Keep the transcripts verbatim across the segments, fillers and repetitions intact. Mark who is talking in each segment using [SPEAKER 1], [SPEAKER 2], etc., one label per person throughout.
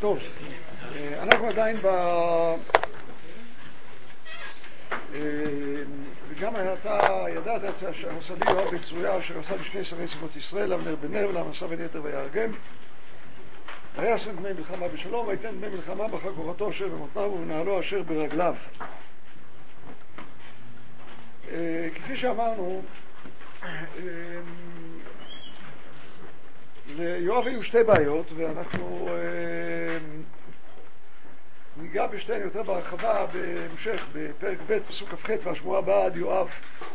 [SPEAKER 1] טוב, אנחנו עדיין ב... וגם אתה ידעת שהמסדי יואב בן צרויה אשר עשה לשני שרי צבאות ישראל, אבנר בן נר ולעמסה בן יתר ויארגם, ויעשם דמי מלחמה בשלום, ויתן דמי מלחמה בחגורתו אשר במותניו ובנעלו אשר ברגליו. כפי שאמרנו, ליואב היו שתי בעיות, ואנחנו ניגע בשתיהן יותר בהרחבה בהמשך בפרק ב' פסוק כ"ח והשמועה הבאה עד יואב.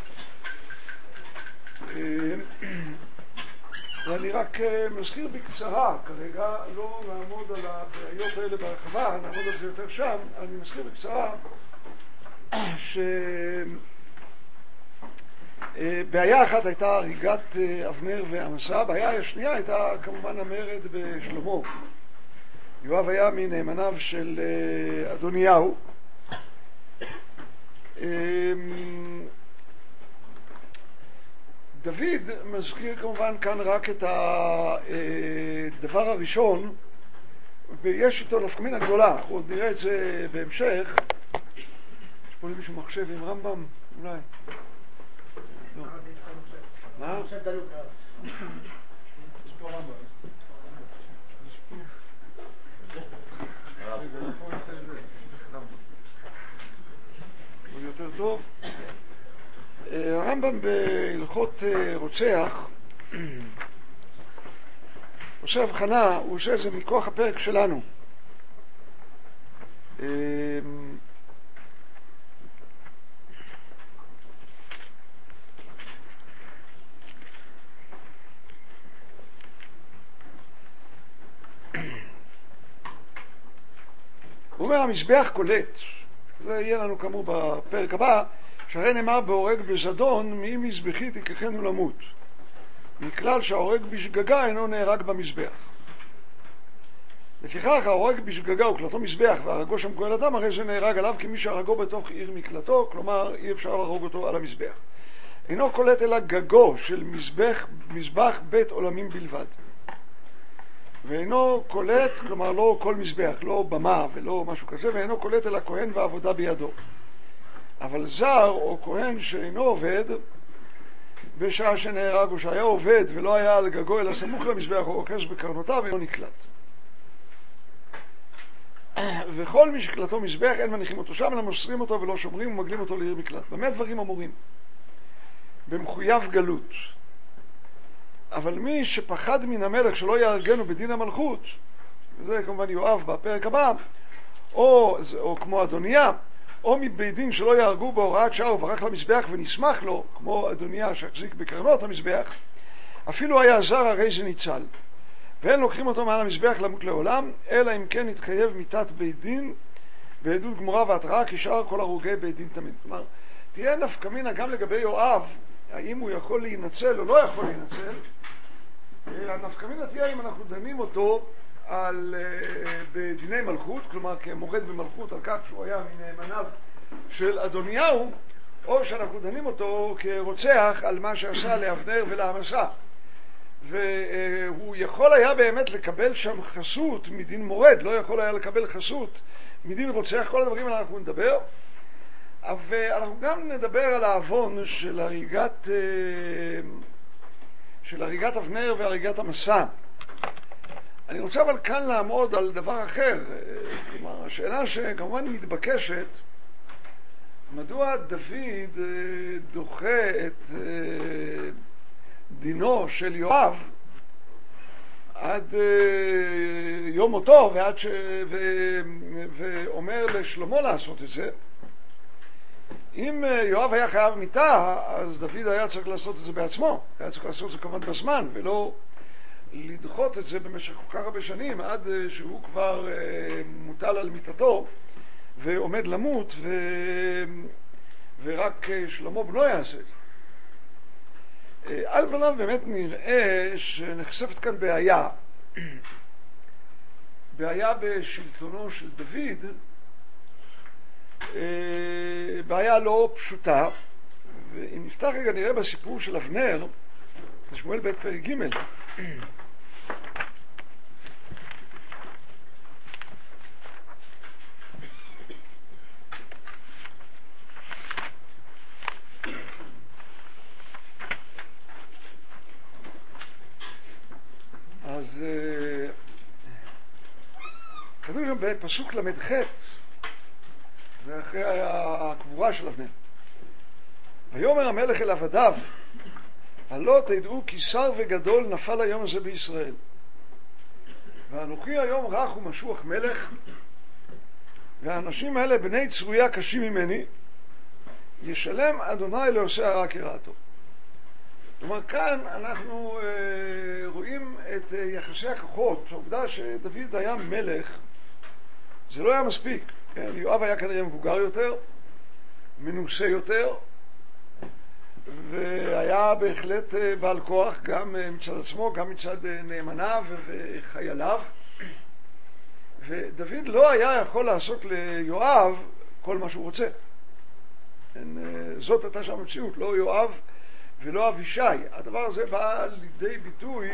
[SPEAKER 1] ואני רק מזכיר בקצרה, כרגע לא נעמוד על הבעיות האלה בהרחבה, נעמוד על זה יותר שם. אני מזכיר בקצרה ש... בעיה אחת הייתה הריגת אבנר ועמסה, בעיה השנייה הייתה כמובן המרד בשלמה. יואב היה מנאמניו של אדוניהו. דוד מזכיר כמובן כאן רק את הדבר הראשון, ויש איתו נפקא מינה גדולה, עוד נראה את זה בהמשך. יש פה מישהו מחשב עם רמב"ם? אולי מה?
[SPEAKER 2] יש פה רמב"ם.
[SPEAKER 1] עוד יותר טוב. הרמב"ם בהלכות רוצח עושה הבחנה, הוא עושה את זה מכוח הפרק שלנו. הוא אומר, המזבח קולט, זה יהיה לנו כאמור בפרק הבא, שהרי נאמר בהורג בזדון, מי מזבחי תיקחנו למות. מכלל שההורג בשגגה אינו נהרג במזבח. לפיכך ההורג בשגגה הוא קלטו מזבח, והרגו שם גואל אדם, הרי זה נהרג עליו כמי שהרגו בתוך עיר מקלטו, כלומר אי אפשר להרוג אותו על המזבח. אינו קולט אלא גגו של מזבח, מזבח בית עולמים בלבד. ואינו קולט, כלומר לא כל מזבח, לא במה ולא משהו כזה, ואינו קולט אלא כהן ועבודה בידו. אבל זר או כהן שאינו עובד, בשעה שנהרג או שהיה עובד ולא היה על גגו אלא סמוך למזבח או אוחז בקרנותיו, אינו נקלט. וכל מי שקלטו מזבח אין מניחים אותו שם, אלא מוסרים אותו ולא שומרים ומגלים אותו לעיר מקלט. במה דברים אמורים? במחויב גלות. אבל מי שפחד מן המלך שלא יהרגנו בדין המלכות, זה כמובן יואב בפרק הבא, או, או כמו אדוניה, או מבית דין שלא יהרגו בהוראת שעה וברח למזבח ונשמח לו, כמו אדוניה שהחזיק בקרנות המזבח, אפילו היה זר הרי זה ניצל. ואין לוקחים אותו מעל המזבח למות לעולם, אלא אם כן יתחייב מיתת בית דין בעדות גמורה והתראה כשאר כל הרוגי בית דין תמיד. כלומר, תהיה נפקא מינה גם לגבי יואב, האם הוא יכול להינצל או לא יכול להינצל. הנפקא מינה תהיה אם אנחנו דנים אותו על, בדיני מלכות, כלומר כמורד במלכות על כך שהוא היה מנאמניו של אדוניהו, או שאנחנו דנים אותו כרוצח על מה שעשה לאבנר ולעמסה. והוא יכול היה באמת לקבל שם חסות מדין מורד, לא יכול היה לקבל חסות מדין רוצח. כל הדברים האלה אנחנו נדבר. אבל אנחנו גם נדבר על העוון של הריגת של הריגת אבנר והריגת עמסה. אני רוצה אבל כאן לעמוד על דבר אחר. כלומר, השאלה שכמובן מתבקשת, מדוע דוד דוחה את דינו של יואב עד יום מותו ועד ש... ו... ואומר לשלמה לעשות את זה. אם יואב היה חייב מיתה, אז דוד היה צריך לעשות את זה בעצמו, היה צריך לעשות את זה כמובן בזמן, ולא לדחות את זה במשך כל כך הרבה שנים עד שהוא כבר מוטל על מיתתו ועומד למות, ו... ורק שלמה בנו יעשה את זה. על פניו באמת נראה שנחשפת כאן בעיה, בעיה בשלטונו של דוד, בעיה לא פשוטה. ואם נפתח רגע נראה בסיפור של אבנר, בשמואל ב' פרק ג', בפסוק למד ח', זה אחרי הקבורה של אבנר. ויאמר המלך אל עבדיו, הלא תדעו כי שר וגדול נפל היום הזה בישראל. ואנוכי היום רך ומשוח מלך, והאנשים האלה בני צרויה קשים ממני, ישלם אדוני לעושה הרע כרעתו. כלומר, כאן אנחנו אה, רואים את אה, יחסי הכוחות. העובדה שדוד היה מלך, זה לא היה מספיק. כן? יואב היה כנראה מבוגר יותר, מנוסה יותר, והיה בהחלט אה, בעל כוח גם אה, מצד עצמו, גם מצד אה, נאמניו וחייליו. ודוד לא היה יכול לעשות ליואב כל מה שהוא רוצה. כן? אה, זאת הייתה שם המציאות, לא יואב ולא אבישי. הדבר הזה בא לידי ביטוי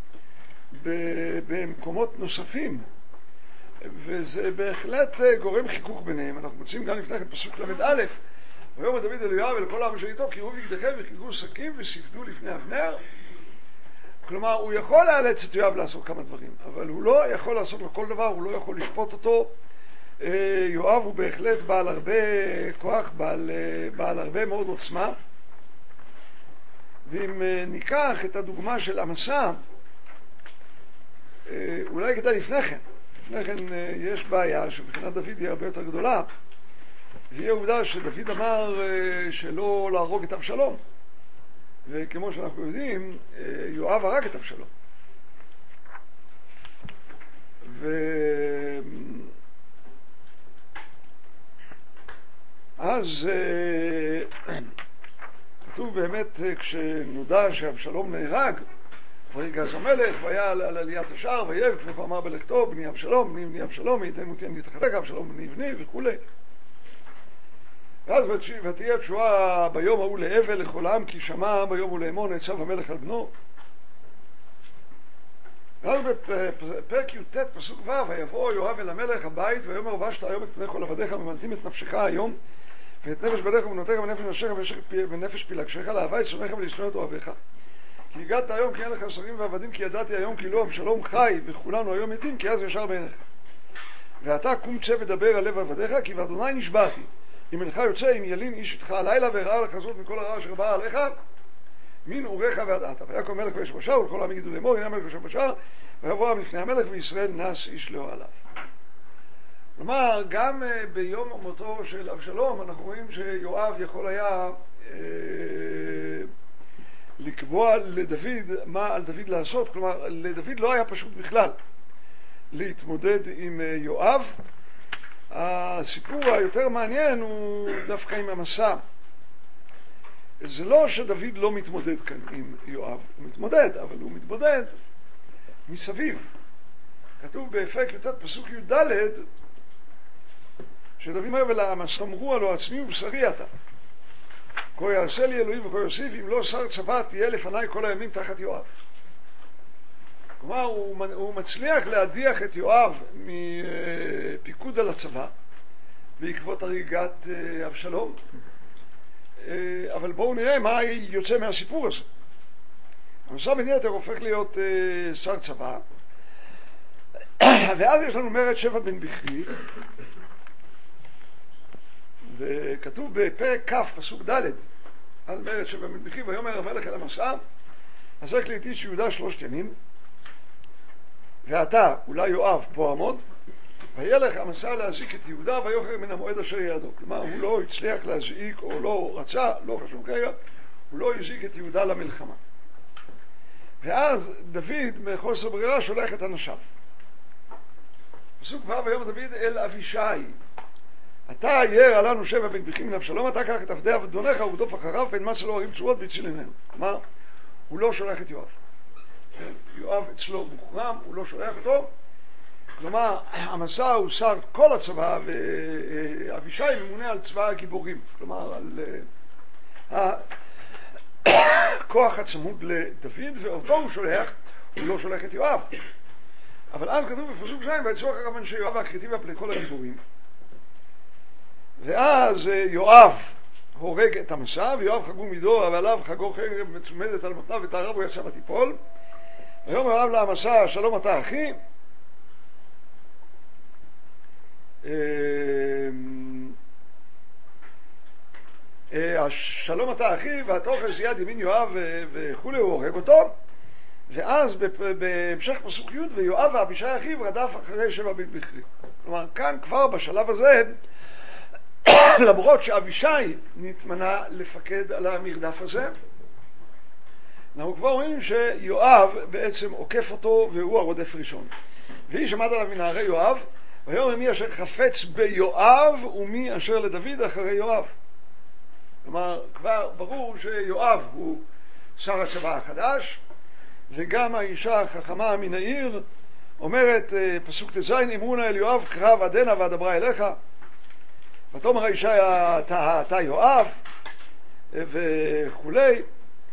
[SPEAKER 1] במקומות נוספים, וזה בהחלט גורם חיכוך ביניהם. אנחנו מוצאים גם לפני כן פסוק למד א', ויאמר דוד אל יואב ולכל העם אשר איתו, קראו בגדיכם וחיגרו שקים וסיפדו לפני אבנר. כלומר, הוא יכול לאלץ את יואב לעשות כמה דברים, אבל הוא לא יכול לעשות לו כל דבר, הוא לא יכול לשפוט אותו. יואב הוא בהחלט בעל הרבה כוח, בעל, בעל הרבה מאוד עוצמה. ואם ניקח את הדוגמה של המסע, אולי כדאי לפני כן. לפני כן יש בעיה שבחינת דוד היא הרבה יותר גדולה, והיא העובדה שדוד אמר שלא להרוג את אבשלום. וכמו שאנחנו יודעים, יואב הרג את אבשלום. ואז כתוב באמת, כשנודע שאבשלום נהרג, ויגש המלך, והיה על עליית השער, ויבך, וכו אמר בלכתו, בני אבשלום, בני בני אבשלום, ייתן מותיין להתחתק, אבשלום בני בני, וכו'. ואז ותהיה תשועה ביום ההוא לאבל לכל העם, כי שמע ביום ולאמון נעצב המלך על בנו. ואז בפרק י"ט פסוק ו', ויבוא יואב אל המלך הבית, ויאמר ובשת היום את פני כל עבדיך, ממלטים את נפשך היום, ואת נפש בניך ובנותיך ונפש נשיך ונפש פילגשך, להביא את שונאיך ולשנוא את אוהביך. כי הגעת היום כי אין לך שרים ועבדים, כי ידעתי היום כי לא אבשלום חי וכולנו היום מתים, כי אז ישר בעיניך. ואתה קום צא ודבר על לב עבדיך, כי באדוני נשבעתי, אם אינך יוצא אם ילין איש איתך הלילה וראה לך זאת מכל הרע אשר בא עליך מן אוריך ועד עתה. ויקום המלך וישב בשער ולכל העם יגידו לאמור, הנה המלך וישב בשער, ויבוא העם לפני המלך וישראל נס איש לאוהליו. כלומר, גם ביום מותו של אבשלום אנחנו רואים שיואב יכול היה אה, לקבוע לדוד מה על דוד לעשות. כלומר, לדוד לא היה פשוט בכלל להתמודד עם יואב. הסיפור היותר מעניין הוא דווקא עם המסע. זה לא שדוד לא מתמודד כאן עם יואב, הוא מתמודד, אבל הוא מתמודד מסביב. כתוב בפרק י"ט פסוק י"ד, שדוד אומר ולעם אמרו הלא עצמי ובשרי אתה, כה יעשה לי אלוהים וכה יוסיף, אם לא שר צבא תהיה לפניי כל הימים תחת יואב. כלומר, הוא, הוא מצליח להדיח את יואב מפיקוד על הצבא בעקבות הריגת אבשלום. אבל בואו נראה מה יוצא מהסיפור הזה. המסע בן יתר הופך להיות שר צבא, ואז יש לנו מרד שבע בן בכרי, וכתוב בפרק כ' פסוק ד' על מרד שבע בן בכרי, ויאמר המלך אל המסע, עסק לי איתי שיהודה שלושת ימים, ואתה, אולי יואב, פה עמוד, וילך המסע להזיק את יהודה ויוכר מן המועד אשר יעדו. כלומר, הוא לא הצליח להזיק או לא רצה, לא חשוב כרגע, הוא לא הזיק את יהודה למלחמה. ואז דוד מחוסר ברירה שולח את אנשיו. פסוק ו' ויאמר דוד אל אבישי, אתה ירא עלינו שבע בן בכרי מן אבשלום, אתה קח את עבדי אדונך ורדוף אחריו ואנמץ לו ערים צרורות והציל ממנו. כלומר, הוא לא שולח את יואב. יואב אצלו מוחרם, הוא לא שולח אותו. כלומר, המסע הוא שר כל הצבא, ואבישי ממונה על צבא הגיבורים. כלומר, על הכוח הצמוד לדוד, ואותו הוא שולח, הוא לא שולח את יואב. אבל אז כתוב בפסוק ז' ויצאו אחריו אנשי יואב והכרתים והפלט כל הגיבורים. ואז יואב הורג את המסע, ויואב חגו מידו, ועליו חגו חרב מצומדת על מותניו, ותערב הוא יצא ותיפול. ויאמר יואב למסע, שלום אתה אחי. שלום אתה אחי והתוכס יד ימין יואב וכולי, הוא הורג אותו. ואז בהמשך פסוק י' ויואב ואבישי אחיו רדף אחרי שבע בית בכרי. כלומר כאן כבר בשלב הזה, למרות שאבישי נתמנה לפקד על המרדף הזה, אנחנו כבר רואים שיואב בעצם עוקף אותו והוא הרודף ראשון. ואיש עמד עליו מנערי יואב ויאמר מי אשר חפץ ביואב ומי אשר לדוד אחרי יואב. כלומר כבר ברור שיואב הוא שר הצבא החדש, וגם האישה החכמה מן העיר אומרת פסוק תזין אמרונה אל יואב קרב עדנה ואדברה אליך, ותאמר האישה אתה, אתה יואב וכולי.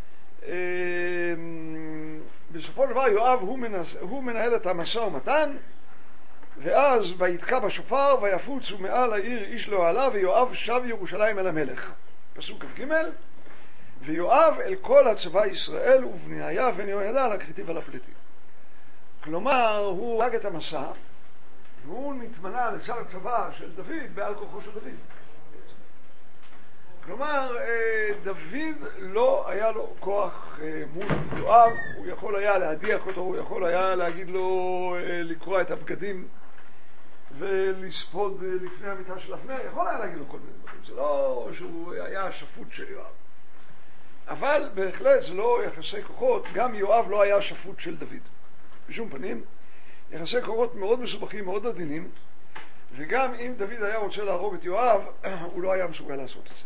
[SPEAKER 1] בסופו של דבר יואב הוא, מנס, הוא מנהל את המשא ומתן, ואז ויתקע בשופר ויפוצו מעל העיר איש לא עלה ויואב שב ירושלים אל המלך. פסוק כ"ג ויואב אל כל הצבא ישראל ובנייה בן יהוידע לכריתי ולפליטי. כלומר הוא הרג את המסע והוא נתמנה לשר הצבא של דוד בעל כוחו של דוד. כלומר דוד לא היה לו כוח מול יואב, הוא יכול היה להדיח אותו, הוא יכול היה להגיד לו לקרוע את הבגדים ולספוד לפני המיטה של אבנר, יכול היה להגיד לו כל מיני דברים, זה לא שהוא היה השפוט של יואב. אבל בהחלט זה לא יחסי כוחות, גם יואב לא היה השפוט של דוד. בשום פנים, יחסי כוחות מאוד מסובכים, מאוד עדינים, וגם אם דוד היה רוצה להרוג את יואב, הוא לא היה מסוגל לעשות את זה.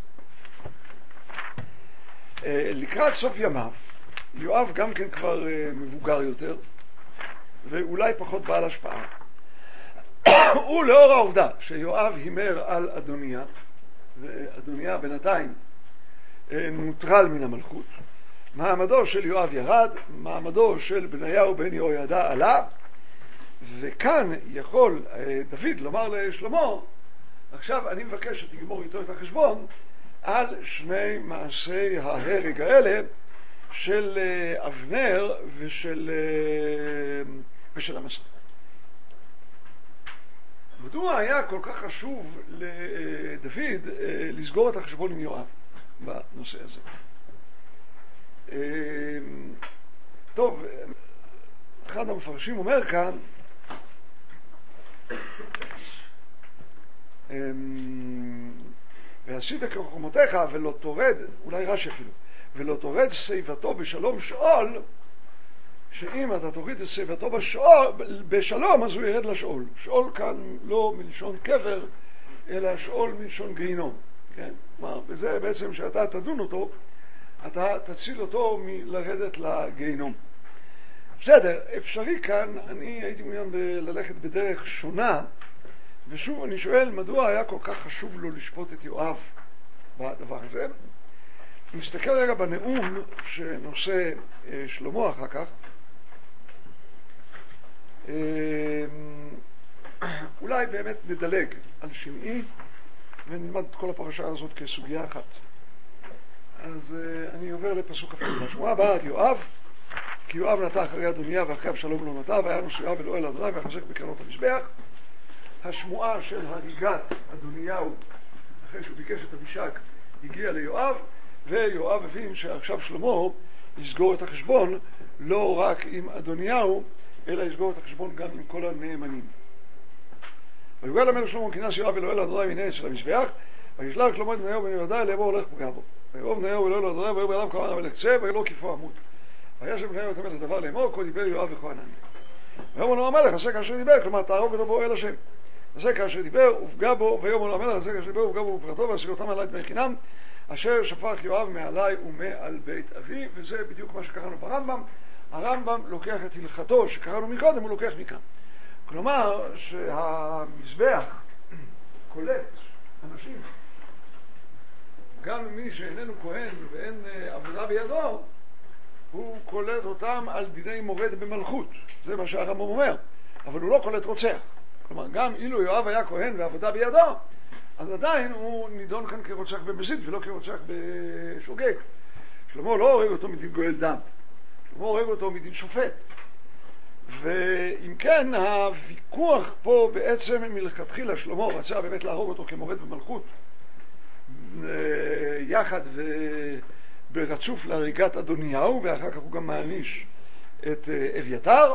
[SPEAKER 1] לקראת סוף ימיו, יואב גם כן כבר מבוגר יותר, ואולי פחות בעל השפעה. הוא לאור העובדה שיואב הימר על אדוניה, ואדוניה בינתיים נוטרל מן המלכות, מעמדו של יואב ירד, מעמדו של בניהו בן יהוידע עלה, וכאן יכול דוד לומר לשלמה, עכשיו אני מבקש שתגמור איתו את החשבון על שני מעשי ההרג האלה של אבנר ושל, ושל המסע. מדוע היה כל כך חשוב לדוד לסגור את החשבון עם יואב בנושא הזה? טוב, אחד המפרשים אומר כאן ועשית כחוכמותיך ולא תורד, אולי רש"י אפילו, ולא תורד שיבתו בשלום שאול, שאם אתה תוריד את שיבתו בשלום אז הוא ירד לשאול. שאול כאן לא מלשון קבר אלא שאול מלשון גיהינום, כן? כלומר, בזה בעצם שאתה תדון אותו אתה תציל אותו מלרדת לגיהינום. בסדר, אפשרי כאן, אני הייתי מעוניין ללכת בדרך שונה, ושוב אני שואל מדוע היה כל כך חשוב לו לשפוט את יואב בדבר הזה. נסתכל רגע בנאום שנושא שלמה אחר כך. אולי באמת נדלג על שמעי ונלמד את כל הפרשה הזאת כסוגיה אחת. אז אני עובר לפסוק אפילו. השמועה הבאה עד יואב, כי יואב נטע אחרי אדוניה ואחרי אבשלום לא נטע, והיה נשוא יואב אל אוהל אדוני ויחזק בקרנות המזבח. השמועה של הריגת אדוניהו אחרי שהוא ביקש את אבישג הגיע ליואב, ויואב הבין שעכשיו שלמה יסגור את החשבון לא רק עם אדוניהו אלא יסגור את החשבון גם עם כל הנאמנים. ויוגד למלך שלמה כינס יואב אל אוהל אדוני מן אצל המזבח, וישלח שלמה את בניהו בן יהוידע לאמור הולך פגע בו. ויאמר בניהו אל אוהל אדוני ויאמר אליו כהן המלך צא ויאמר כפו עמוד. וישב בניהו את המלך דבר לאמור כה דיבר יואב וכהנני. ויאמר לו המלך עשה כאשר דיבר, כלומר תהרוג אותו באוהל השם. עשה כאשר דיבר ופגע בו, ויאמר לו המלך עשה כאשר דיבר ופגע בו בפרטו ועשה אותם עלי דמי חינם אשר שפך יואב מעלי ומעל בית אבי. וזה בדיוק מה שקראנו ברמב"ם. הרמב"ם לוקח את הלכתו שקראנו מקודם, הוא לוקח מכאן. כלומר שהמזבח קולט אנשים, גם מי שאיננו כהן ואין עבודה בידו, הוא קולט אותם על דיני מורד במלכות. זה מה שהרמב"ם אומר. אבל הוא לא קולט רוצח. כלומר, גם אילו יואב היה כהן ועבודה בידו, אז עדיין הוא נידון כאן כרוצח במזיד ולא כרוצח בשוגג. שלמה לא הורג אותו מדין גואל דם. שלמה הורג אותו מדין שופט. ואם כן, הוויכוח פה בעצם מלכתחילה, שלמה רצה באמת להרוג אותו כמורד במלכות, יחד וברצוף להריגת אדוניהו, ואחר כך הוא גם מעניש את אביתר.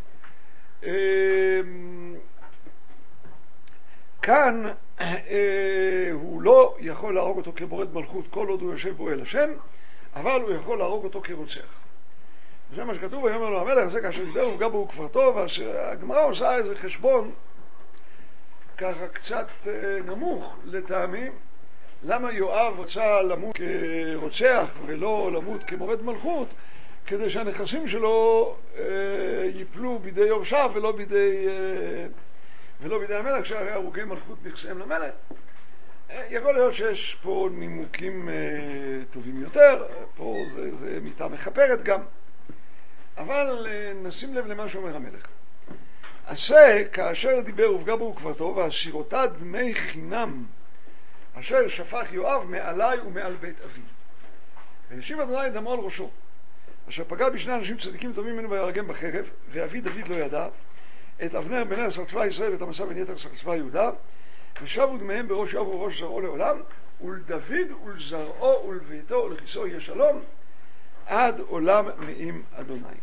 [SPEAKER 1] כאן הוא לא יכול להרוג אותו כמורד מלכות כל עוד הוא יושב בו אל השם, אבל הוא יכול להרוג אותו כרוצח. זה מה שכתוב, ויאמר לו המלך, זה כאשר דיבר ופגע בו וכבר טוב. אז הגמרא עושה איזה חשבון ככה קצת נמוך לטעמי, למה יואב רצה למות כרוצח ולא למות כמורד מלכות, כדי שהנכסים שלו ייפלו בידי יורשיו ולא בידי ולא בידי המלך, שהרי הרוגי מלכות נכסיהם למלך. יכול להיות שיש פה נימוקים טובים יותר, פה זה, זה מיטה מחפרת גם, אבל נשים לב למה שאומר המלך. עשה כאשר דיבר ופגע בו וכבר טוב, והסירותה דמי חינם אשר שפך יואב מעלי ומעל בית אבי. וישיב אדוני דמו על ראשו, אשר פגע בשני אנשים צדיקים טובים ממנו ויהרגם בחרב, ואבי דוד לא ידע את אבנר בן נר שר צבא ישראל ואת המסע בן יתר שר צבא יהודה, ושבו דמיהם בראש יואב ובראש זרעו לעולם, ולדוד ולזרעו ולביתו ולכיסו יהיה שלום עד עולם מעם אדוני.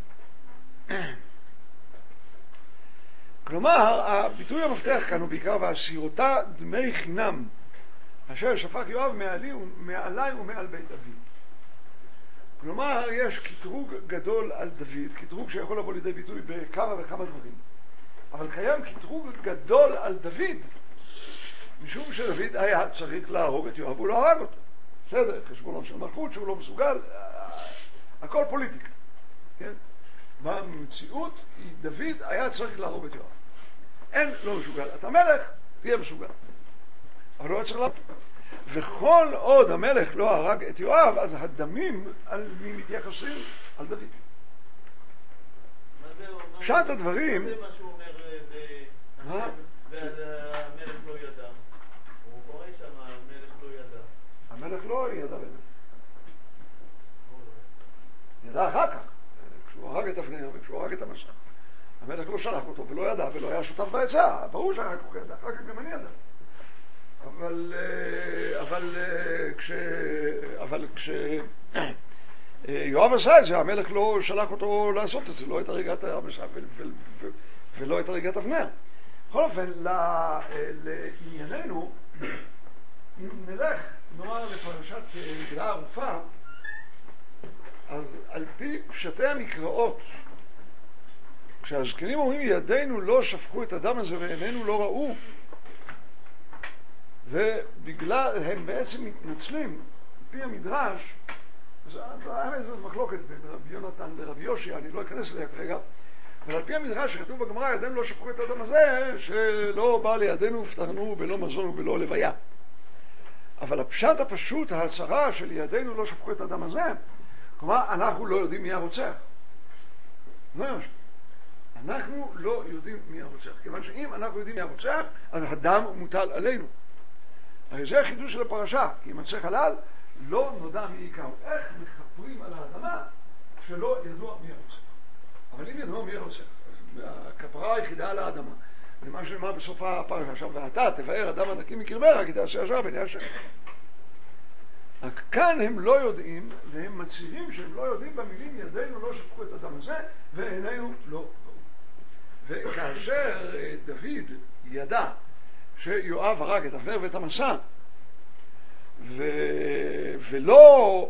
[SPEAKER 1] כלומר, הביטוי המפתח כאן הוא בעיקר והסירותה דמי חינם אשר שפך יואב מעלי, מעלי ומעל בית אבי. כלומר, יש קטרוג גדול על דוד, קטרוג שיכול לבוא לידי ביטוי בכמה וכמה דברים, אבל קיים קטרוג גדול על דוד משום שדוד היה צריך להרוג את יואב, הוא לא הרג אותו. בסדר, חשבונו של מלכות שהוא לא מסוגל, הכל פוליטיקה, כן? במציאות דוד היה צריך להרוג את יואב. אין, לא מסוגל. אתה מלך, תהיה מסוגל. אבל לא היה צריך להרוג. וכל עוד המלך לא הרג את יואב, אז הדמים על מי מתייחסים? על דוד. פשט הדברים...
[SPEAKER 2] מה זה מה שהוא אומר והמלך לא ידע? הוא קורא שם, המלך לא ידע.
[SPEAKER 1] המלך לא ידע באמת. ידע אחר כך, כשהוא הרג את אבנר וכשהוא הרג את המסע. המלך לא שלח אותו ולא ידע ולא היה שותף בעצה. ברור שאחר כך הוא ידע, אחר כך גם אני ידע. אבל, אבל, כש, אבל כש יואב עשה את זה, המלך לא שלח אותו לעשות את זה, לא את הריגת המסע ולא את הריגת אבנר. בכל אופן, לענייננו, אם נלך, נאמר לפרשת מגלה ערופה, אז על פי פשטי המקראות, כשהזקנים אומרים ידינו לא שפכו את הדם הזה ועינינו לא ראו, זה בגלל, הם בעצם מתנצלים, על פי המדרש, האמת זאת מחלוקת בין רבי יונתן לרבי יושי, אני לא אכנס אליה כרגע, אבל על פי המדרש שכתוב בגמרא, ידינו לא שפכו את הדם הזה, שלא בא לידינו ופתחנו בלא מזון ובלא לוויה. אבל הפשט הפשוט, ההצהרה של ידינו לא שפכו את הדם הזה, כלומר, אנחנו לא יודעים מי הרוצח. לא יודע. אנחנו לא יודעים מי הרוצח. כיוון שאם אנחנו יודעים מי הרוצח, אז הדם מוטל עלינו. הרי זה החידוש של הפרשה, כי אם מצא חלל, לא נודע מי יקראו. איך מחפרים על האדמה שלא ידוע מי הרוצח? אבל אם ידוע מי הרוצח, אז הכפרה היחידה על האדמה, זה מה שנאמר בסוף הפרשה. עכשיו, ואתה תבאר אדם הנקי מקרבך, כי תעשה ישר בעיני השם. רק כאן הם לא יודעים, והם מצהירים שהם לא יודעים במילים ידינו לא שפכו את הדם הזה, ועינינו לא ראו. וכאשר דוד ידע שיואב הרג את אבנר ואת המסע, ו... ולא,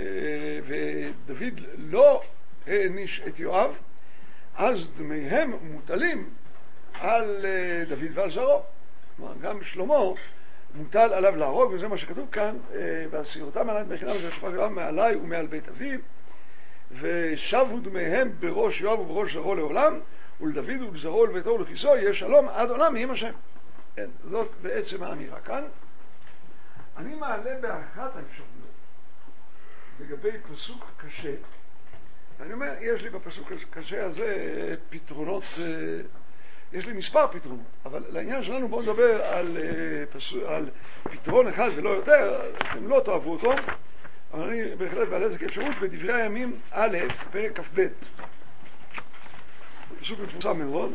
[SPEAKER 1] ודוד לא העניש את יואב, אז דמיהם מוטלים על דוד ועל זרעו. כלומר, גם שלמה מוטל עליו להרוג, וזה מה שכתוב כאן, והסירותה מעלי דמי חינם אשר שפך יואב מעלי ומעל בית אביו, ושבו דמיהם בראש יואב ובראש זרעו לעולם, ולדוד ולזרעו ולביתו ולכיסו יהיה שלום עד עולם מעם השם. כן, זאת בעצם האמירה כאן. אני מעלה באחת האפשרויות לגבי פסוק קשה. אני אומר, יש לי בפסוק קשה הזה פתרונות, יש לי מספר פתרונות, אבל לעניין שלנו בואו נדבר על, על פתרון אחד ולא יותר. אתם לא תאהבו אותו, אבל אני בהחלט בעל איזה כאפשרות בדברי הימים א' פרק כ"ב. פסוק מפורסם מאוד.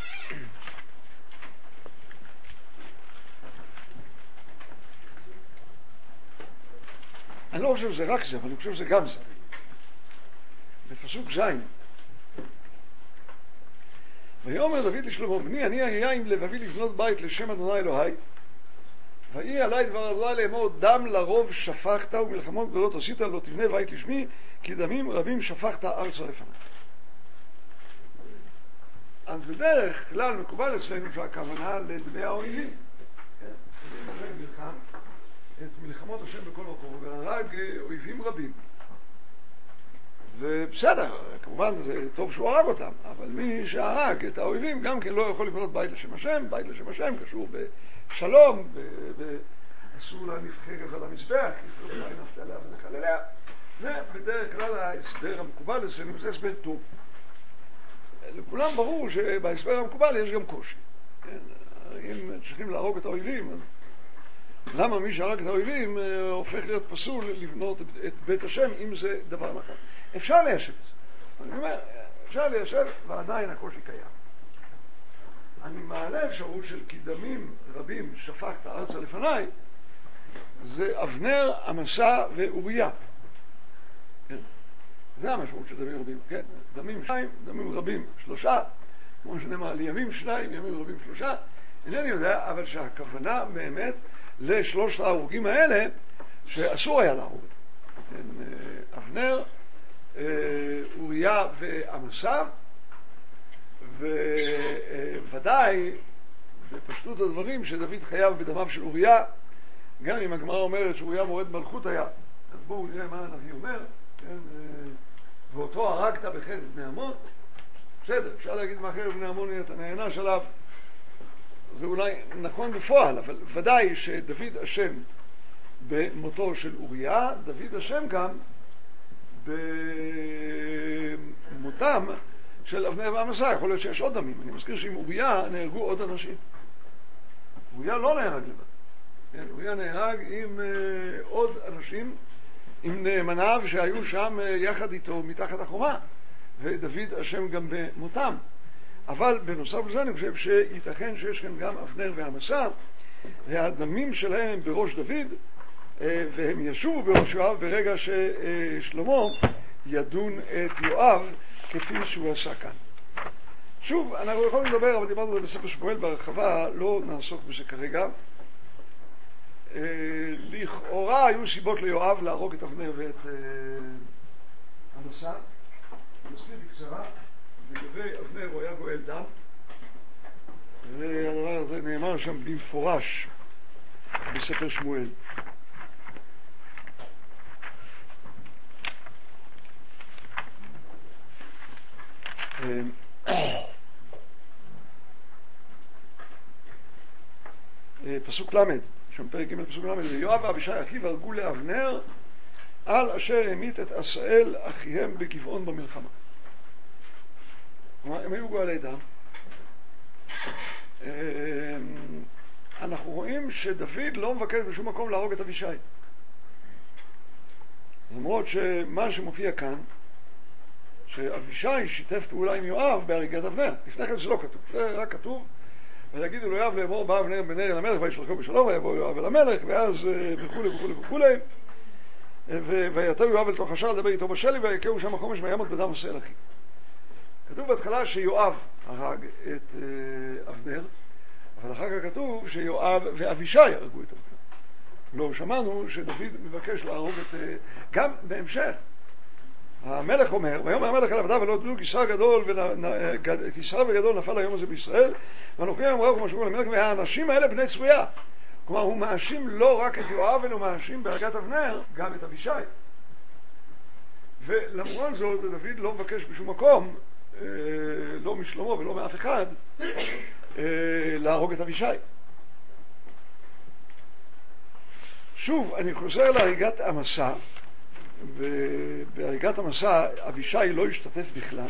[SPEAKER 1] אני לא חושב שזה רק זה, אבל אני חושב שזה גם זה. בפסוק זין. ויאמר דוד לשלמה, בני אני אהיה עם לבבי לבנות בית לשם אדוני אלוהי, ויהי עלי דבר אדוני לאמור, דם לרוב שפכת ומלחמות גדולות עשית, לא תבנה בית לשמי, כי דמים רבים שפכת ארצה לפניי. אז בדרך כלל מקובל אצלנו שהכוונה לדמי האויבים. את מלחמות השם בכל מקום, והרג אויבים רבים. ובסדר, כמובן זה טוב שהוא הרג אותם, אבל מי שהרג את האויבים גם כן לא יכול לבנות בית לשם השם. בית לשם השם קשור בשלום, ואסור להניף חרב על המזבח, כי לא נפת עליה ולחלליה. זה בדרך כלל ההסבר המקובל אצלנו, זה הסבר טוב. לכולם ברור שבהסבר המקובל יש גם קושי. אם צריכים להרוג את האויבים, אז למה מי שהרג את האויבים הופך להיות פסול לבנות את בית השם, אם זה דבר נכון? אפשר ליישב את זה. אני אומר, אפשר ליישב, ועדיין הקושי קיים. אני מעלה אפשרות של כי דמים רבים שפכת ארצה לפניי, זה אבנר, עמסה ואוריה. כן. זה המשמעות של דמים רבים. כן. דמים שניים, דמים רבים שלושה, כמו שנאמר, לימים שניים, ימים רבים שלושה. אינני יודע, אבל שהכוונה באמת לשלושת ההרוגים האלה שאסור היה להרוג. כן. אבנר, אוריה ועמסה, וודאי בפשטות הדברים שדוד חייב בדמיו של אוריה, גם אם הגמרא אומרת שאוריה מורד מלכות היה. אז בואו נראה מה הנביא אומר, כן? ואותו הרגת בחרב בני עמון. בסדר, אפשר להגיד מה חרב בני עמון אתה נענש עליו, זה אולי נכון בפועל, אבל ודאי שדוד אשם במותו של אוריה, דוד אשם גם במותם של אבנר ועמסה. יכול להיות שיש עוד דמים. אני מזכיר שעם אוריה נהרגו עוד אנשים. אוריה לא נהרג לבד. אוריה נהרג עם עוד אנשים, עם נאמניו שהיו שם יחד איתו מתחת החומה, ודוד אשם גם במותם. אבל בנוסף לזה אני חושב שייתכן שיש כאן גם אבנר ועמסה, והדמים שלהם הם בראש דוד, והם ישובו בראש יואב ברגע ששלמה ידון את יואב כפי שהוא עשה כאן. שוב, אנחנו יכולים לדבר, אבל דיברנו על זה בספר שמואל בהרחבה, לא נעסוק בזה כרגע. לכאורה היו סיבות ליואב להרוג את אבנר ואת עמסה. נזכיר בקצרה, לגבי אבנר הוא היה גואל דם, והדבר הזה נאמר שם במפורש בספר שמואל. פסוק למד, שם פרק ג' פסוק למד, ויואב ואבישי אחיו הרגו לאבנר על אשר המית את עשאל אחיהם בגבעון במלחמה. כלומר, הם היו גואלי דם. אנחנו רואים שדוד לא מבקש בשום מקום להרוג את אבישי, למרות שמה שמופיע כאן שאבישי שיתף פעולה עם יואב בהריגת אבנר. לפני כן זה לא כתוב, זה רק כתוב ויגידו לו יואב לאמור בא אבנר בן נר אל המלך וישלחו בשלום, ויבוא יואב אל המלך, ואז וכולי וכולי וכולי, ויתו יואב אל תוך השער לדבר איתו בשלי, ויקהו שם החומש וימות בדם עשאל אחיו. כתוב בהתחלה שיואב הרג את אבנר, אבל אחר כך כתוב שיואב ואבישי הרגו את אבנר. לא שמענו שדוד מבקש להרוג את... גם בהמשך המלך אומר, ויאמר המלך אל עבדיו ולא תדעו כי שר גדול כי שר וגדול נפל היום הזה בישראל, ואנוכי היום ראו כמו שקוראים למלך, והאנשים האלה בני צרויה. כלומר הוא מאשים לא רק את יואב, אלא הוא מאשים בהרגת אבנר גם את אבישי. ולמרות זאת דוד לא מבקש בשום מקום, לא משלמה ולא מאף אחד, להרוג את אבישי. שוב אני חוזר להריגת עמסה, ובהריגת עמסה אבישי לא השתתף בכלל,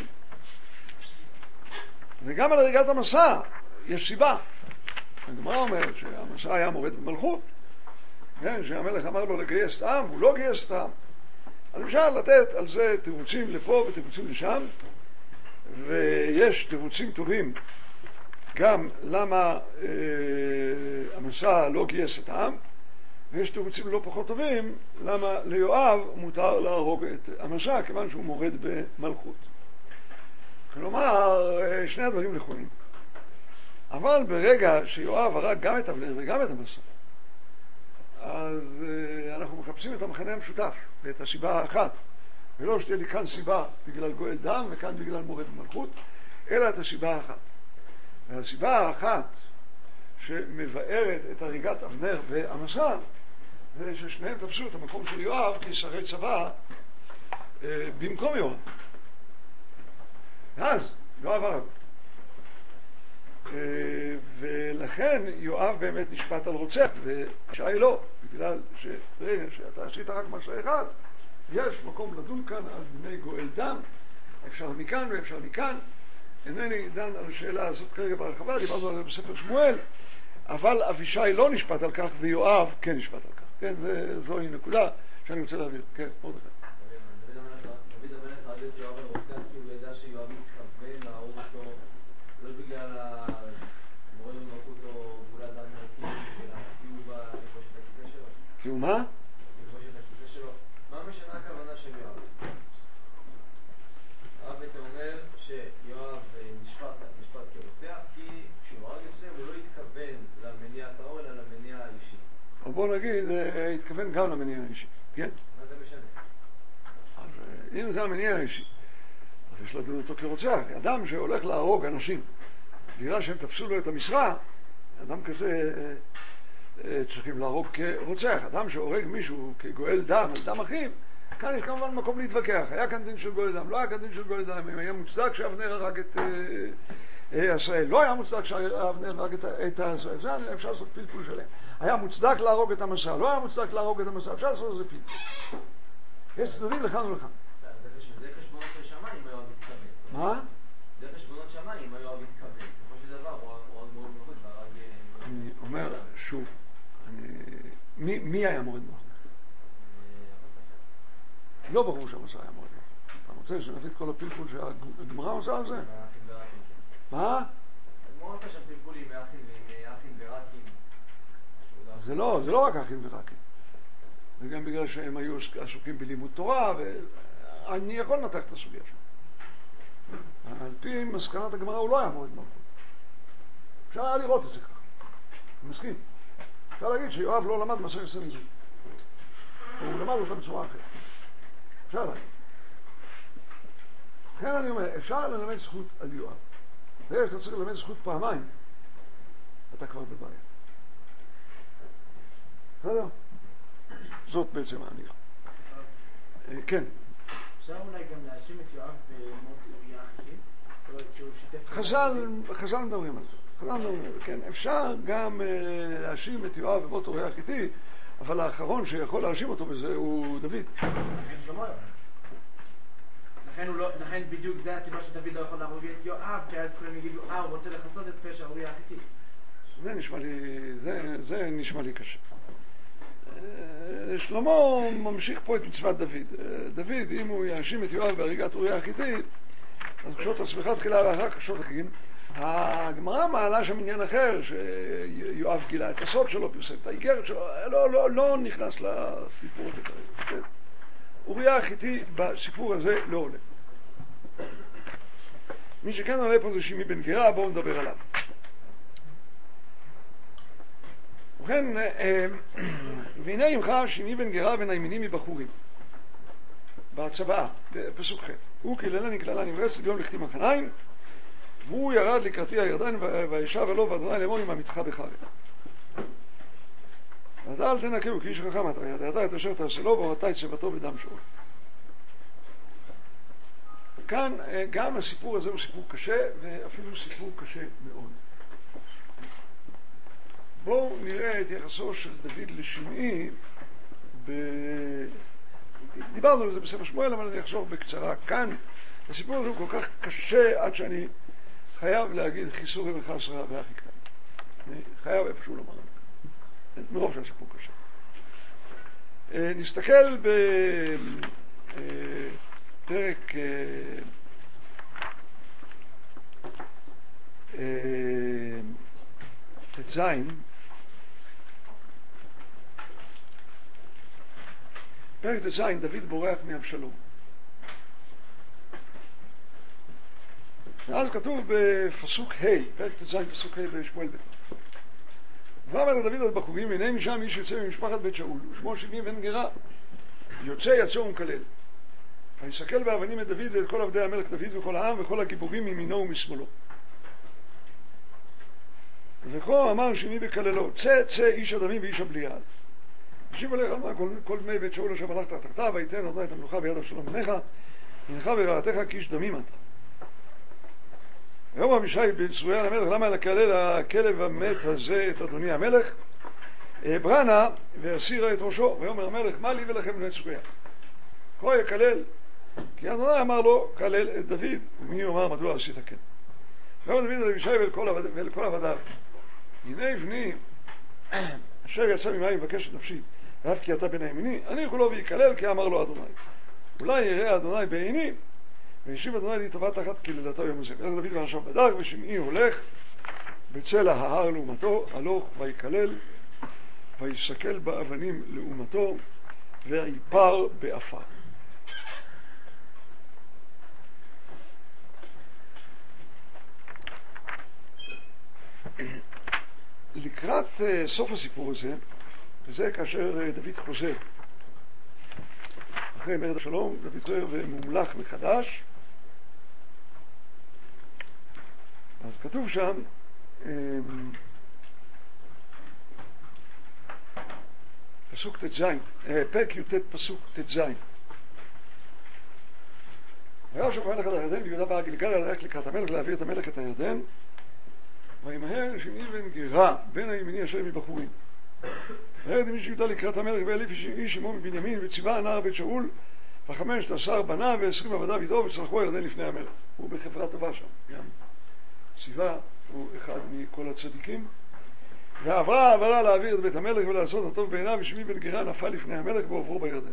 [SPEAKER 1] וגם על הריגת עמסה יש סיבה. הגמרא אומרת שעמסה היה מורד במלכות, כן, שהמלך אמר לו לגייס את העם והוא לא גייס את העם. אז אפשר לתת על זה תירוצים לפה ותירוצים לשם, ויש תירוצים טובים גם למה אה, המסע לא גייס את העם, ויש תירוצים לא פחות טובים למה ליואב מותר להרוג את המסע, כיוון שהוא מורד במלכות. כלומר, שני הדברים נכונים. אבל ברגע שיואב הרג גם את אבנר וגם את המסע, אז uh, אנחנו מחפשים את המחנה המשותף ואת הסיבה האחת, ולא שתהיה לי כאן סיבה בגלל גואל דם וכאן בגלל מורד במלכות, אלא את הסיבה האחת. והסיבה האחת שמבארת את הריגת אבנר והמסע זה ששניהם תפסו את המקום של יואב כשרי צבא uh, במקום יואב. אז יואב הרג. ולכן יואב באמת נשפט על רוצח, ושי לא, בגלל שברגע שאתה עשית רק משהו אחד, יש מקום לדון כאן על דיני גואל דם, אפשר מכאן ואפשר מכאן. אינני דן על השאלה הזאת כרגע ברחבה, דיברנו על זה בספר שמואל, אבל אבישי לא נשפט על כך ויואב כן נשפט על כך. כן, זוהי נקודה שאני רוצה להעביר. כן, עוד אחד.
[SPEAKER 3] דוד המלך הרג את יואב על רוצח כי הוא ידע שיואב מתכוון להרוג אותו לא בגלל המורד במלכות או גאולת דם מלכים, אלא כי הוא בא לכבוש את הכיסא שלו.
[SPEAKER 1] כי הוא מה?
[SPEAKER 3] לכבוש את הכיסא שלו. מה משנה הכוונה של יואב? הרב בעצם אומר שיואב נשפט כרוצח כי כשהוא הרג את שניהם הוא לא התכוון למניע הטהור אלא למניע האישי.
[SPEAKER 1] או בוא נגיד, התכוון גם למניע האישי. כן?
[SPEAKER 3] מה זה משנה?
[SPEAKER 1] אז אם זה המניע האישי, אז יש לדון אותו כרוצח. אדם שהולך להרוג אנשים, בגלל שהם תפסו לו את המשרה, אדם כזה צריכים להרוג כרוצח. אדם שהורג מישהו כגואל דם, על דם אחיו, כאן יש כמובן מקום להתווכח. היה כאן דין של גואל דם, לא היה כאן דין של גואל דם. אם היה מוצדק שאבנר הרג את ישראל, לא היה מוצדק שאבנר הרג את ישראל. זה אפשר לעשות פלפול שלם. היה מוצדק להרוג את המסע, לא היה מוצדק להרוג את המסע, אפשר לעשות איזה פלפול. יש צדדים לכאן ולכאן.
[SPEAKER 3] זה חשבונות של שמיים אם היואב מתכוון.
[SPEAKER 1] מה?
[SPEAKER 3] זה חשבונות שמיים אם היואב מתכוון. בסופו של דבר הוא עוד מאוד מלכות והרג...
[SPEAKER 1] אני אומר שוב, מי היה מורד במלכות? לא ברור שהמסע היה מורד במלכות. אתה רוצה שנביא את כל הפלפול שהגמרא עושה על זה? מה?
[SPEAKER 3] הגמרא עושה שם פלפולים מאחים ורקים.
[SPEAKER 1] זה לא, זה לא רק אחים ורקים. וגם בגלל שהם היו עסוקים בלימוד תורה, ואני יכול לנתח את הסוגיה שם. על פי מסקנת הגמרא הוא לא היה מורד במלכות. אפשר היה לראות את זה ככה. אני מסכים. אפשר להגיד שיואב לא למד מסכת סנהדרין. הוא למד אותה בצורה אחרת. אפשר להגיד. לכן אני אומר, אפשר ללמד זכות על יואב. ואתה צריך ללמד זכות פעמיים, אתה כבר בבעיה. בסדר? זאת בעצם האמירה. כן.
[SPEAKER 4] אפשר אולי גם להאשים את יואב במות אוריה אחי? זאת אומרת שהוא שיתף...
[SPEAKER 1] חז"ל, חז"ל מדברים על זה. חז"ל מדברים על זה, כן. אפשר גם להאשים את יואב במות אוריה החיתי, אבל האחרון שיכול להאשים אותו בזה הוא דוד.
[SPEAKER 4] לכן שלמה יואב. לכן בדיוק זה הסיבה שדוד לא יכול להרוג את יואב, כי אז כולם יגידו, אה, הוא רוצה לחסות את פשע אוריה החיתי.
[SPEAKER 1] זה נשמע לי, זה, זה נשמע לי קשה. שלמה ממשיך פה את מצוות דוד. דוד, אם הוא יאשים את יואב בהריגת אוריה החיתי, אז קשות עצמך תחילה ואחר קשות החגים. הגמרא מעלה שם עניין אחר, שיואב גילה את הסוד שלו, פרסם את האיגרת שלו, לא, לא, לא נכנס לסיפור הזה כרגע. אוריה החיתי בסיפור הזה לא עולה. מי שכן עולה פה זה שימי בן גרה, בואו נדבר עליו. ובכן, והנה עמך שימי בן גרה ונעימיני מבחורים בצבאה, בפסוק ח' הוא כללני כללה נמרץ ביום לכתי מחניים, והוא ירד לקראתי הירדן וישב עליו ואדוני לאמור עם המתחה בחרב. ואתה אל תנקהו כי איש חכם אתה, ידעת את אשר תעשה לו והורתה את צוותו בדם שאול. כאן גם הסיפור הזה הוא סיפור קשה, ואפילו סיפור קשה מאוד. בואו נראה את יחסו של דוד לשמעי ב... דיברנו על זה בספר שמואל, אבל אני אחזור בקצרה. כאן הסיפור הזה הוא כל כך קשה עד שאני חייב להגיד חיסורי וחסרה ואחי קטן. אני חייב איפשהו לומר מרוב שהסיפור קשה. נסתכל בפרק ט"ז, פרק ט"ז, דוד בורח מאבשלום. ואז כתוב בפסוק ה', פרק ט"ז פסוק ה' בשמואל ב'. ואמר דוד על בחורים, הנה משם איש יוצא ממשפחת בית שאול, ושמו שבעים בן גרה, יוצא יצא ומקלל. ויסכל באבנים את דוד ואת כל עבדי המלך דוד וכל העם וכל הגיבורים מימינו ומשמאלו. וכה אמר שמי בקללו, צא צא איש הדמים ואיש הבליעל. השיב עליך אמר כל, כל דמי בית שאול אשר מלכת תחתיו, ויתן אדוני את המלוכה ביד אבשלום בנך, הנך ורעתך כאיש דמים אתה. ויאמר אבישי בן צרויה למלך, למה לקלל הכלב המת הזה את אדוני המלך? ברנה והסירה את ראשו. ויאמר המלך, מה לי ולכם בני צרויה? כה יקלל, כי אדוני אמר לו, קלל את דוד, ומי יאמר מדוע עשית כן? ויאמר דוד אל אבישי ואל כל עבדיו, הנה בני אשר יצא ממים מבקש את נפשי, ואף כי אתה בן הימיני, אני יכולו ויקלל, כי אמר לו אדוני. אולי יראה אדוני בעיני, וישיב אדוני לי טובה תחת קללתו יום הזה. ואז דוד ואנשיו בדרך, ושמעי הולך בצלע ההר לעומתו, הלוך ויקלל, ויסקל באבנים לעומתו, ויפר באפר. לקראת uh, סוף הסיפור הזה, וזה כאשר uh, דוד חוזר אחרי מרד השלום, דוד חוזר ומומלך מחדש, אז כתוב שם um, פסוק ט"ז, uh, פרק י"ט פסוק ט"ז. וישוב המלך על הירדן ויהודה בא גילגל ללכת לקראת המלך להעביר את המלך את הירדן, וימהר שמעי בן גרה בן הימיני אשר מבחורים. וירד עם איש יהודה לקראת המלך ואליף איש עמו מבנימין, וציווה הנער בית שאול וחמשת עשר בניו ועשרים עבדיו איתו, וצלחו הירדן לפני המלך. הוא בחברה טובה שם, גם ציווה הוא אחד מכל הצדיקים. ועברה העברה להעביר את בית המלך ולעשות הטוב בעיניו, ושמעי בן גרה נפל לפני המלך ועוברו בירדן.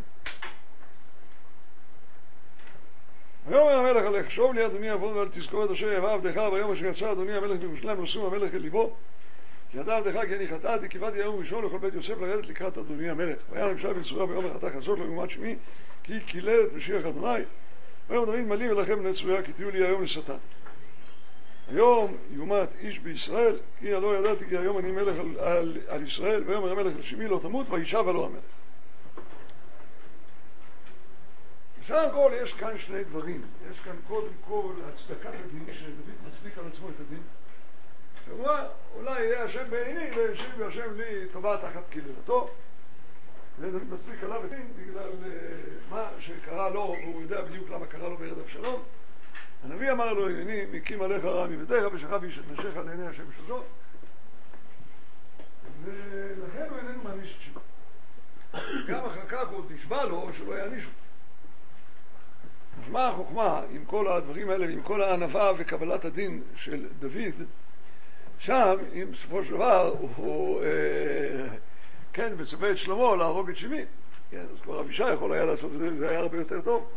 [SPEAKER 1] ויאמר המלך עליך, שוב לי אדוני עבוד ואל תזכור את אשר יבוא עבדך, ויום אשר יצא אדוני המלך בירושלים נשום המלך אל ליבו, כי ידע עבדך כי אני חטאתי, קיוויתי יום ראשון לכל בית יוסף לרדת לקראת אדוני המלך. ויען אבישי בן צרויה ויאמר חטא חצות לעומת שמי, כי קילל את משיח אדוני. ויאמר דוד מלי ולכם בני צרויה, כי תהיו לי היום לשטן. היום יומת איש בישראל, כי הלא ידעתי כי היום אני מלך על, על, על ישראל. ויאמר המלך אל שמי לא תמות, וישב עליו המלך. בסך הכל יש כאן שני דברים. יש כאן קודם כל הצדקת הדין, שדוד מצדיק על עצמו את הדין. הוא אומר, אולי יהיה השם בעיני, וישיב השם לי טובה תחת קללתו. ודוד מצדיק עליו את הדין בגלל מה שקרה לו, והוא יודע בדיוק למה קרה לו מרד אבשלום. הנביא אמר לו, הנני מקים עליך רע מבדיך, ושכב איש את נשיך לעיני השם שזו. ולכן הוא איננו מעניש את שמו. גם אחר כך עוד נשבע לו שלא יענישו. אז מה החוכמה עם כל הדברים האלה, עם כל הענווה וקבלת הדין של דוד, שם, אם בסופו של דבר הוא, אה, כן, מצווה את שלמה להרוג את שמי, כן, אז כבר אבישי יכול היה לעשות את זה, זה היה הרבה יותר טוב.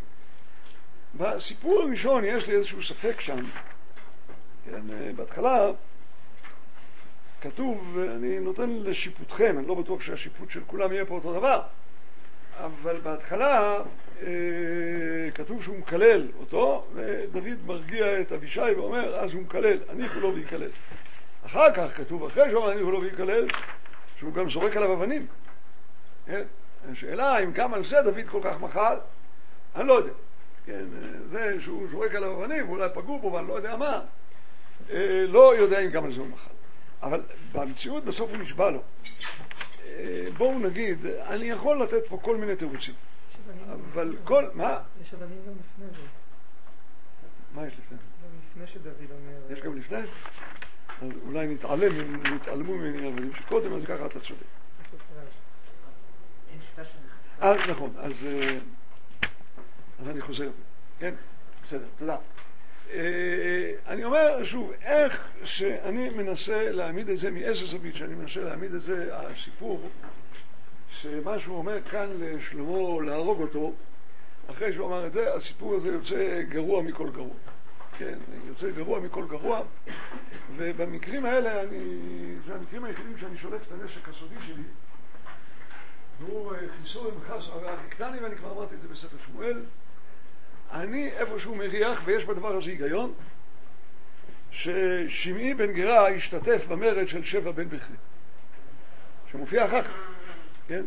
[SPEAKER 1] בסיפור הראשון יש לי איזשהו ספק שם, כן, בהתחלה כתוב, אני נותן לשיפוטכם, אני לא בטוח שהשיפוט של כולם יהיה פה אותו דבר, אבל בהתחלה אה, כתוב שהוא מקלל אותו, ודוד מרגיע את אבישי ואומר, אז הוא מקלל, אני כולו ויקלל. אחר כך כתוב, אחרי שהוא אומר אני כולו ויקלל, שהוא גם זורק עליו אבנים. כן? השאלה אם גם על זה דוד כל כך מחל, אני לא יודע. כן, זה שהוא זורק עליו אבנים, ואולי פגעו בו ואני לא יודע מה, אה, לא יודע אם גם על זה הוא מחל. אבל במציאות בסוף הוא נשבע לו. בואו נגיד, אני יכול לתת פה כל מיני תירוצים, אבל כל, מה?
[SPEAKER 5] יש אבנים גם לפני זה.
[SPEAKER 1] מה יש לפני?
[SPEAKER 5] גם לפני שדוד אומר...
[SPEAKER 1] יש גם לפני? אז אולי נתעלם, נתעלמו ממני אבנים שקודם, אז ככה אתה צודק.
[SPEAKER 4] אין שיטה שזה חצה.
[SPEAKER 1] אז נכון, אז אז אני חוזר. כן? בסדר, תודה. אני אומר שוב, איך שאני מנסה להעמיד את זה מאיזה זווית, שאני מנסה להעמיד את זה, הסיפור שמה שהוא אומר כאן לשלמה להרוג אותו, אחרי שהוא אמר את זה, הסיפור הזה יוצא גרוע מכל גרוע. כן, יוצא גרוע מכל גרוע, ובמקרים האלה, אני, זה המקרים היחידים שאני שולף את הנשק הסודי שלי, והוא חיסור ומחס, הקטני, ואני כבר אמרתי את זה בספר שמואל, אני איפשהו מריח, ויש בדבר הזה היגיון, ששמעי בן גרה השתתף במרד של שבע בן בכרי, שמופיע אחר כך, כן?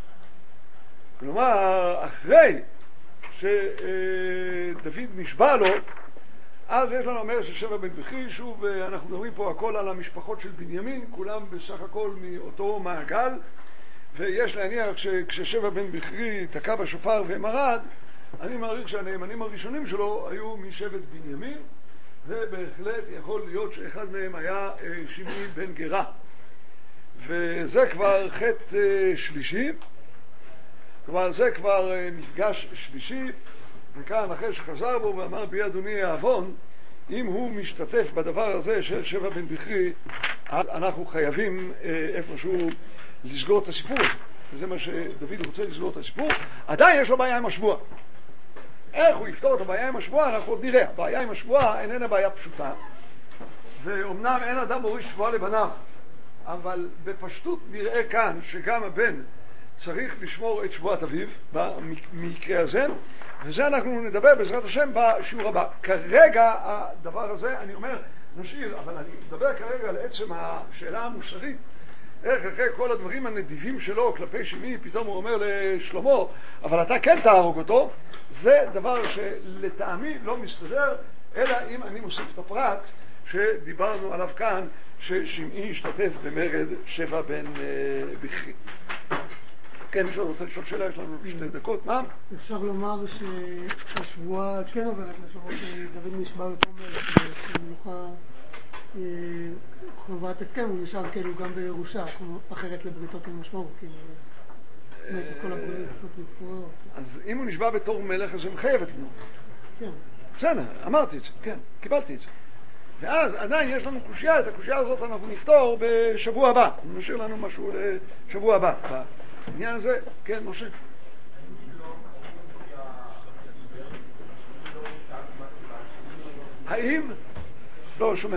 [SPEAKER 1] כלומר, אחרי שדוד נשבע לו, אז יש לנו אומר ששבע בן בכרי, שוב אנחנו מדברים פה הכל על המשפחות של בנימין, כולם בסך הכל מאותו מעגל, ויש להניח שכששבע בן בכרי תקע בשופר ומרד, אני מעריך שהנאמנים הראשונים שלו היו משבט בנימין, ובהחלט יכול להיות שאחד מהם היה שמעי בן גרה. וזה כבר חטא שלישי, כלומר זה כבר מפגש שלישי, וכאן אחרי שחזר בו ואמר בי אדוני העוון, אם הוא משתתף בדבר הזה של שבע בן בכרי, אז אנחנו חייבים איפשהו לסגור את הסיפור הזה. וזה מה שדוד רוצה, לסגור את הסיפור. עדיין יש לו בעיה עם השבוע. איך הוא יפתור את הבעיה עם השבועה, אנחנו עוד נראה. הבעיה עם השבועה איננה בעיה פשוטה, ואומנם אין אדם מוריש שבועה לבניו, אבל בפשטות נראה כאן שגם הבן צריך לשמור את שבועת אביו במקרה הזה, וזה אנחנו נדבר בעזרת השם בשיעור הבא. כרגע הדבר הזה, אני אומר, נשאיר, אבל אני מדבר כרגע על עצם השאלה המוסרית, איך אחרי כל הדברים הנדיבים שלו כלפי שמי, פתאום הוא אומר לשלמה, אבל אתה כן תהרוג אותו. זה דבר שלטעמי לא מסתדר, אלא אם אני מוסיף את הפרט שדיברנו עליו כאן, ששמעי השתתף במרד שבע בן בכרי. כן, מישהו רוצה לשאול שאלה, יש לנו שתי דקות, מה?
[SPEAKER 6] אפשר לומר שהשבועה כן עוברת לשבועה שדוד נשבע יותר מלך, שמלוכה חובת הסכם, הוא נשאר כאילו גם בירושה, כמו אחרת לבריתות עם משמעות, כאילו, באמת כל הבריתות מפורעות.
[SPEAKER 1] אז אם הוא נשבע בתור מלך, אז זה מחייבת לנו. כן. בסדר, אמרתי את זה, כן, קיבלתי את זה. ואז עדיין יש לנו קושייה, את הקושייה הזאת אנחנו נפתור בשבוע הבא. נשאיר לנו משהו לשבוע הבא. בעניין הזה, כן, משה. האם? לא, שומע.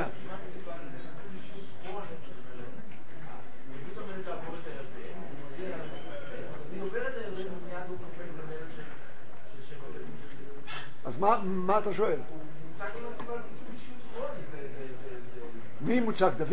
[SPEAKER 1] אז מה, מה אתה שואל? מי מוצג דוד?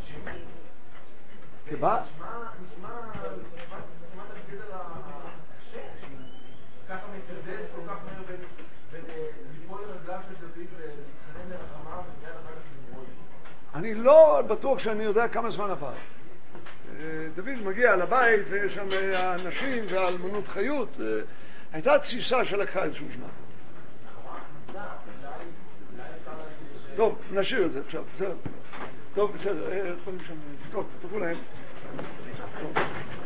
[SPEAKER 1] כבא?
[SPEAKER 4] נשמע כמעט הגדל הקשה, ככה מתגזז כל כך מהר ולפעול לרגליו של דוד ולהתחנן לרחמיו ומיד אחר כך לברוי.
[SPEAKER 1] אני לא בטוח שאני יודע כמה זמן עבר. דוד מגיע לבית ויש שם האנשים והאלמנות חיות, הייתה תסיסה שלקחה איזשהו זמן. טוב, נשאיר את זה עכשיו, בסדר. טוב, בסדר, טוב, תראו להם. טוב.